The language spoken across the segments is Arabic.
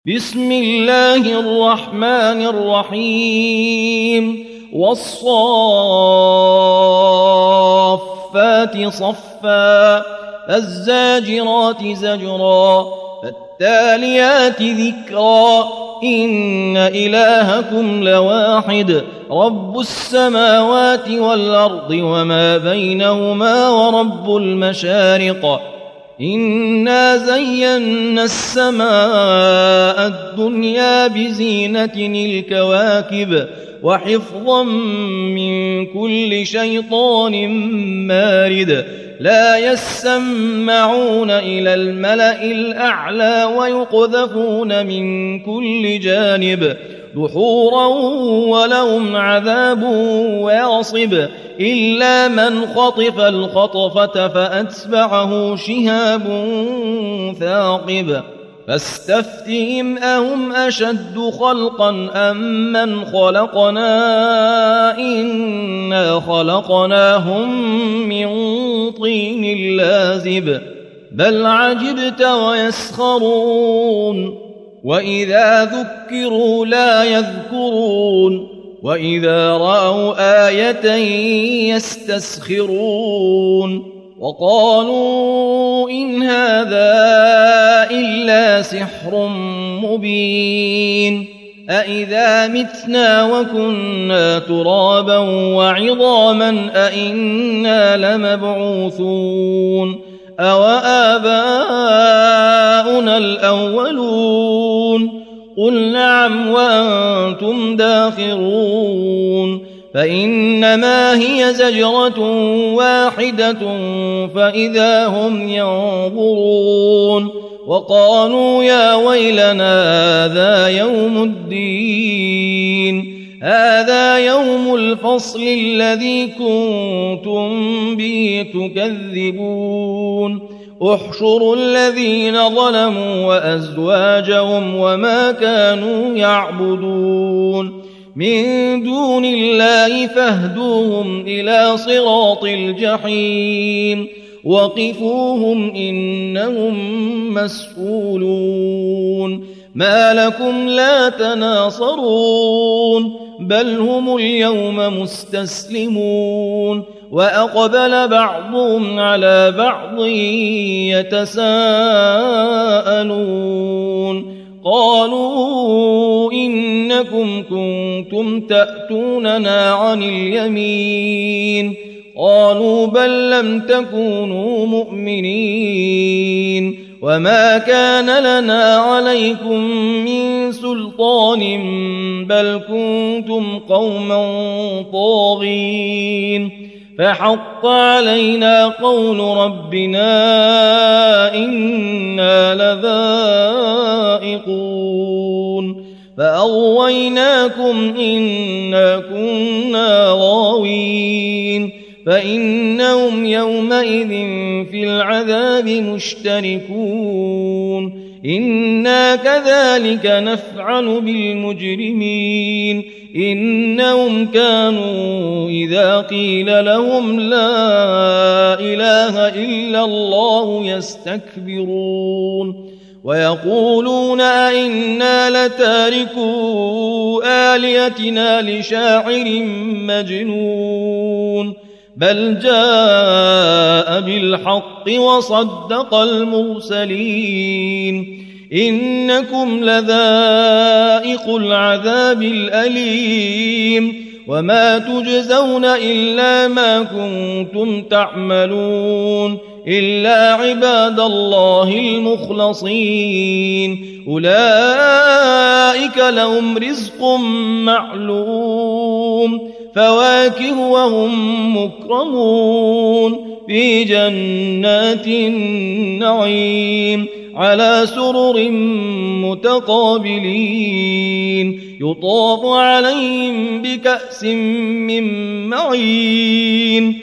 بسم الله الرحمن الرحيم والصافات صفا فالزاجرات زجرا فالتاليات ذكرا إن إلهكم لواحد رب السماوات والأرض وما بينهما ورب المشارق إنا زينا السماء الدنيا بزينة الكواكب وحفظا من كل شيطان مارد لا يسمعون إلى الملأ الأعلى ويقذفون من كل جانب دحورا ولهم عذاب واصب إلا من خطف الخطفة فأتبعه شهاب ثاقب فاستفتهم أهم أشد خلقا أم من خلقنا إنا خلقناهم من طين لازب بل عجبت ويسخرون وإذا ذكروا لا يذكرون وإذا رأوا آية يستسخرون وقالوا إن هذا إلا سحر مبين أإذا متنا وكنا ترابا وعظاما أإنا لمبعوثون أوآباؤنا الأولون قل نعم وأنتم داخرون فإنما هي زجرة واحدة فإذا هم ينظرون وقالوا يا ويلنا هذا يوم الدين هذا يوم الفصل الذي كنتم به تكذبون احشروا الذين ظلموا وأزواجهم وما كانوا يعبدون من دون الله فاهدوهم إلى صراط الجحيم وقفوهم إنهم مسؤولون ما لكم لا تناصرون بل هم اليوم مستسلمون وأقبل بعضهم على بعض يتساءلون قالوا إنكم كنتم تأتوننا عن اليمين قالوا بل لم تكونوا مؤمنين وما كان لنا عليكم من سلطان بل كنتم قوما طاغين فحق علينا قول ربنا إنا لذائقون فأغويناكم إنا كنا غاوين فإنهم يومئذ في العذاب مشتركون إنا كذلك نفعل بالمجرمين إنهم كانوا إذا قيل لهم لا إله إلا الله يستكبرون ويقولون أئنا لتاركو آلهتنا لشاعر مجنون بل جاء بالحق وصدق المرسلين إنكم لذائق العذاب الأليم وما تجزون إلا ما كنتم تعملون إلا عباد الله المخلصين أولئك لهم رزق معلوم فواكه وهم مكرمون في جنات النعيم على سرر متقابلين يطاف عليهم بكأس من معين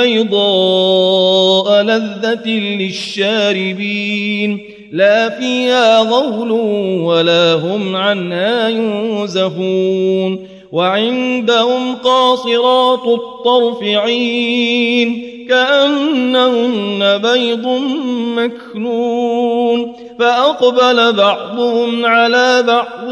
بيضاء لذة للشاربين لا فيها غول ولا هم عنها ينزفون وعندهم قاصرات الطرف عين كأنهن بيض مكنون فأقبل بعضهم على بعض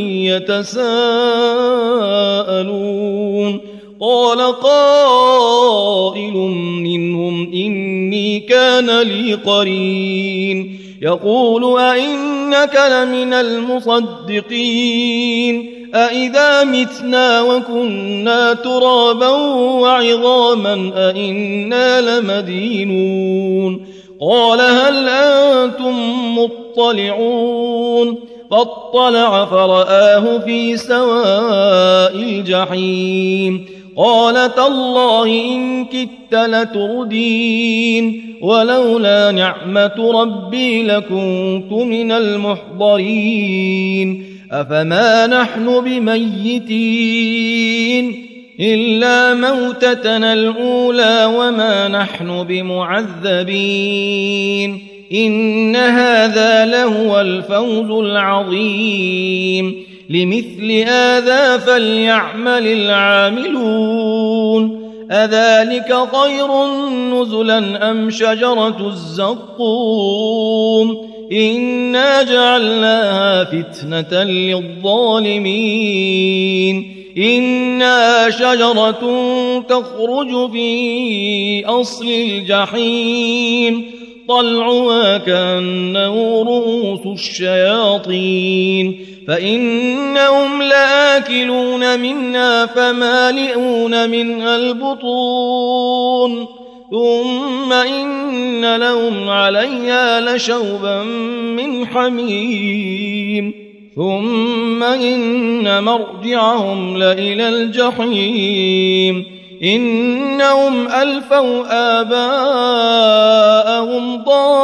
يتساءلون قال قائل منهم إني كان لي قرين يقول أئنك لمن المصدقين أئذا متنا وكنا ترابا وعظاما أئنا لمدينون قال هل أنتم مطلعون فاطلع فرآه في سواء الجحيم قال تالله إن كدت لتردين ولولا نعمة ربي لكنت من المحضرين أفما نحن بميتين إلا موتتنا الأولى وما نحن بمعذبين إن هذا لهو الفوز العظيم لمثل هذا فليعمل العاملون أذلك خير نزلا أم شجرة الزقوم إنا جعلناها فتنة للظالمين إنها شجرة تخرج في أصل الجحيم طلعها كأنه رؤوس الشياطين فإنهم لآكلون منها فمالئون منها البطون ثم إن لهم عليها لشوبا من حميم ثم إن مرجعهم لإلى الجحيم إنهم ألفوا آباءهم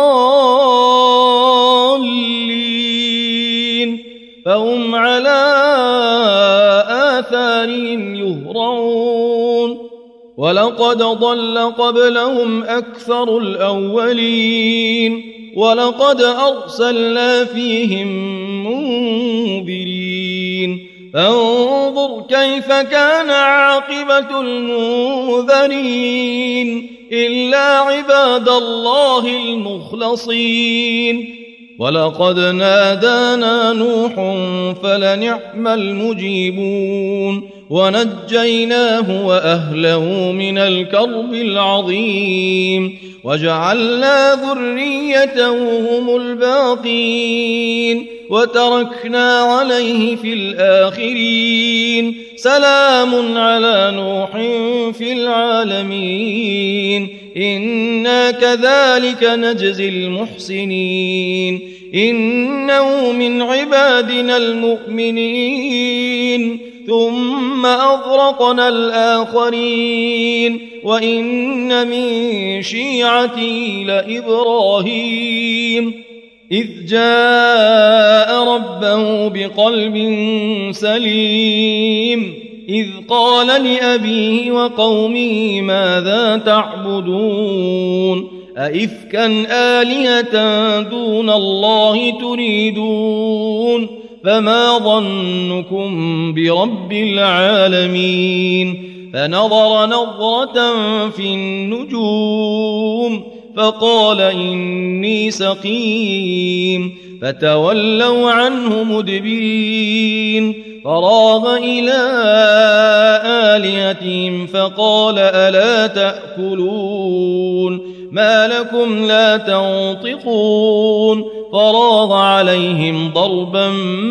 ضالين فهم على آثارهم يهرعون ولقد ضل قبلهم أكثر الأولين ولقد أرسلنا فيهم منذرين فانظر كيف كان عاقبة المنذرين إلا عباد الله المخلصين ولقد نادانا نوح فلنعم المجيبون ونجيناه وأهله من الكرب العظيم وجعلنا ذريته هم الباقين وتركنا عليه في الآخرين سلام على نوح في العالمين إنا كذلك نجزي المحسنين إنه من عبادنا المؤمنين ثم أغرقنا الآخرين وإن من شيعته لإبراهيم إذ جاء ربه بقلب سليم إذ قال لأبيه وقومه ماذا تعبدون أئفكا آلهة دون الله تريدون فما ظنكم برب العالمين فنظر نظرة في النجوم فقال إني سقيم فتولوا عنه مدبرين فراغ إلى آلهتهم فقال ألا تأكلون ما لكم لا تنطقون فراغ عليهم ضربا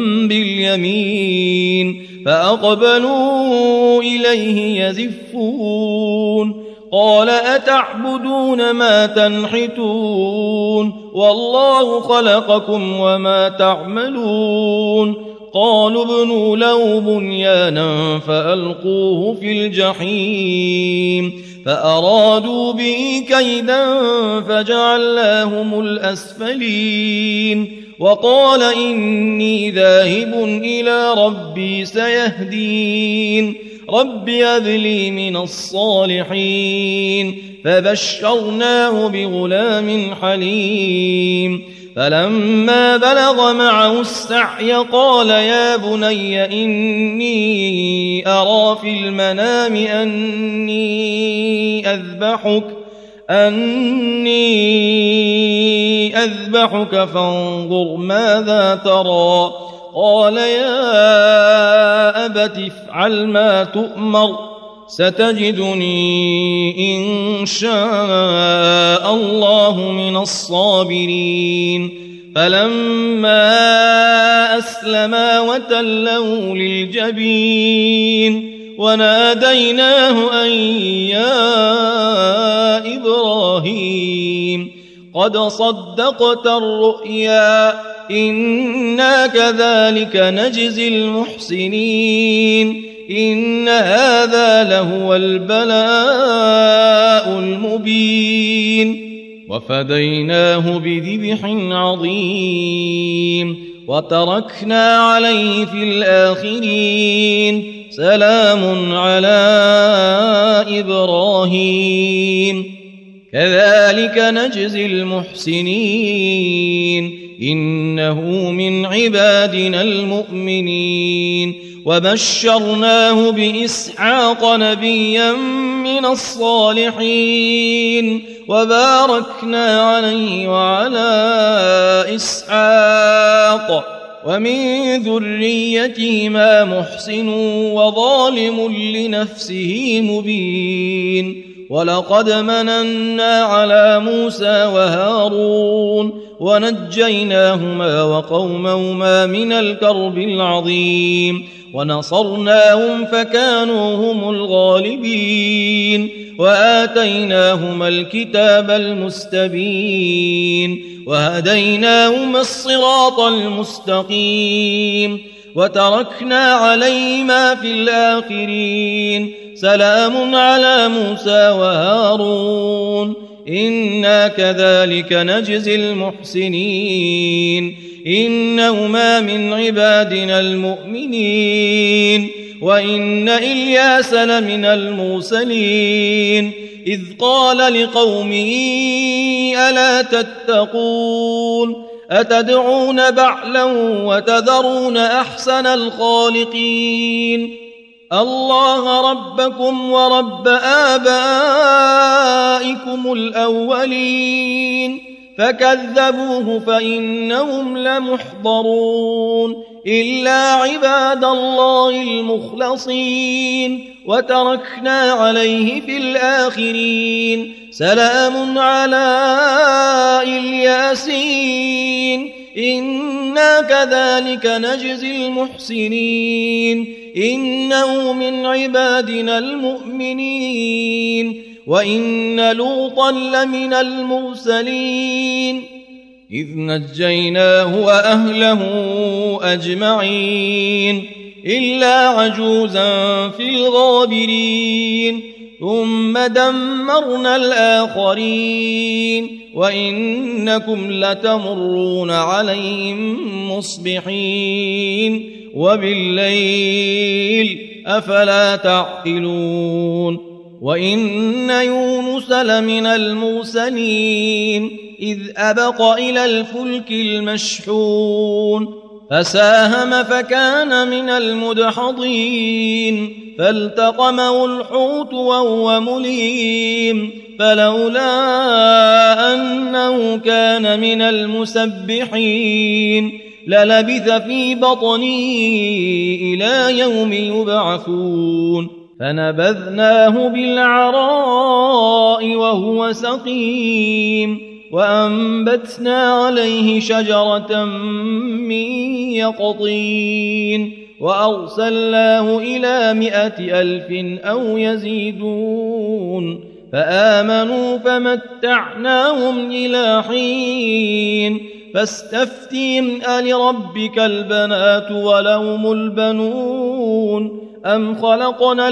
باليمين فأقبلوا إليه يزفون قال أتعبدون ما تنحتون والله خلقكم وما تعملون قالوا ابنوا له بنيانا فألقوه في الجحيم فأرادوا به كيدا فجعلناهم الأسفلين وقال إني ذاهب إلى ربي سيهدين رب هب لي من الصالحين فبشرناه بغلام حليم فلما بلغ معه السعي قال يا بني إني أرى في المنام أني أني أذبحك فانظر ماذا ترى. قال يا أبت افعل ما تؤمر ستجدني إن شاء الله من الصابرين. فلما أسلما وتله للجبين وناديناه أن يا إبراهيم قد صدقت الرؤيا إنا كذلك نجزي المحسنين إن هذا لهو البلاء المبين. وفديناه بذبح عظيم وتركنا عليه في الآخرين سلام على إبراهيم كذلك نجزي المحسنين إنه من عبادنا المؤمنين. وبشرناه بإسحاق نبيا من الصالحين وباركنا عليه وعلى إسحاق ومن ذريتهما محسن وظالم لنفسه مبين. ولقد مننا على موسى وهارون ونجيناهما وقومهما من الكرب العظيم ونصرناهم فكانوا هم الغالبين وآتيناهما الكتاب المستبين وهديناهما الصراط المستقيم وتركنا عليهما في الآخرين سلام على موسى وهارون إنا كذلك نجزي المحسنين إنهما من عبادنا المؤمنين. وإن إلياس لمن المرسلين إذ قال لقومه ألا تتقون أتدعون بعلا وتذرون أحسن الخالقين الله ربكم ورب آبائكم الأولين فكذبوه فإنهم لمحضرون إلا عباد الله المخلصين وتركنا عليه في الآخرين سلام على الياسين إنا كذلك نجزي المحسنين إنه من عبادنا المؤمنين. وإن لوطا لمن المرسلين إذ نجيناه وأهله أجمعين إلا عجوزا في الغابرين ثم دمرنا الآخرين وإنكم لتمرون عليهم مصبحين وبالليل أفلا تعقلون. وإن يونس لمن المرسلين إذ أبق إلى الفلك المشحون فساهم فكان من المدحضين فالتقمه الحوت وهو مليم فلولا أنه كان من المسبحين للبث في بطنه إلى يوم يبعثون فنبذناه بالعراء وهو سقيم وأنبتنا عليه شجرة من يقطين وأرسلناه إلى 100,000 أو يزيدون فآمنوا فمتعناهم إلى حين فاستفتهم ألربك البنات ولهم البنون أم خلقنا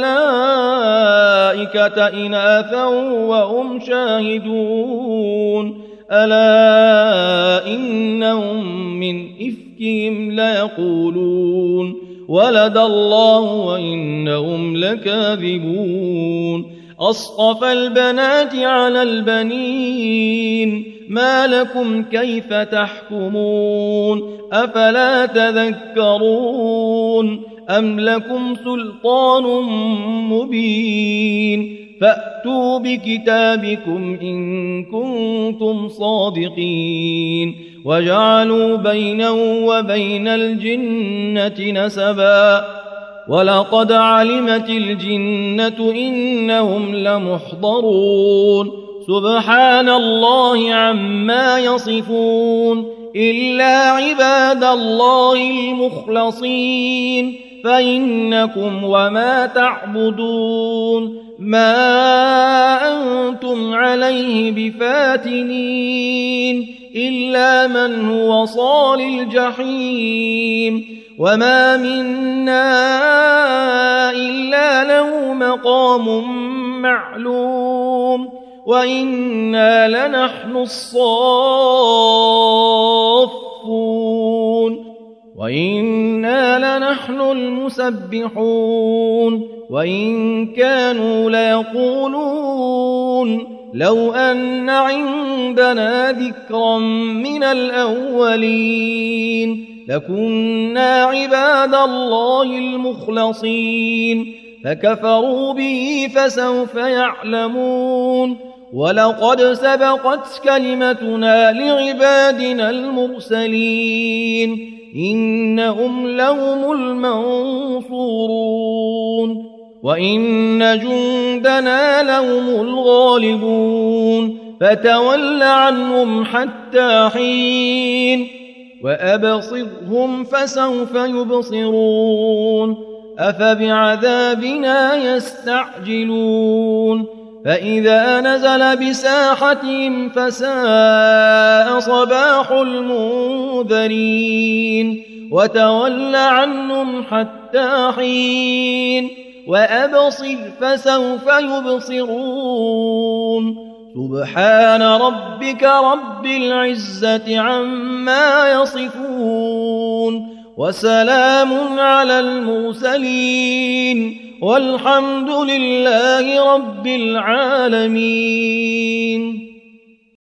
الملائكة إناثا وهم شاهدون ألا إنهم من إفكهم ليقولون ولد الله وإنهم لكاذبون أصطفى البنات على البنين ما لكم كيف تحكمون أفلا تذكرون أم لكم سلطان مبين فأتوا بكتابكم إن كنتم صادقين وجعلوا بينه وبين الجنة نسبا ولقد علمت الجنة إنهم لمحضرون سبحان الله عما يصفون إلا عباد الله المخلصين فإنكم وما تعبدون ما أنتم عليه بفاتنين إلا من هو صال الجحيم وما منا إلا له مقام معلوم وإنا لنحن الصافون وإنا لنحن المسبحون وإن كانوا ليقولون لو أن عندنا ذكرا من الأولين لكنا عباد الله المخلصين فكفروا به فسوف يعلمون ولقد سبقت كلمتنا لعبادنا المرسلين إنهم لهم المنصورون وإن جندنا لهم الغالبون فتول عنهم حتى حين وأبصرهم فسوف يبصرون أفبعذابنا يستعجلون فإذا نزل بساحتهم فساء صباح المنذرين وتول عنهم حتى حين وأبصر فسوف يبصرون سبحان ربك رب العزة عما يصفون وسلام على المرسلين والحمد لله رب العالمين.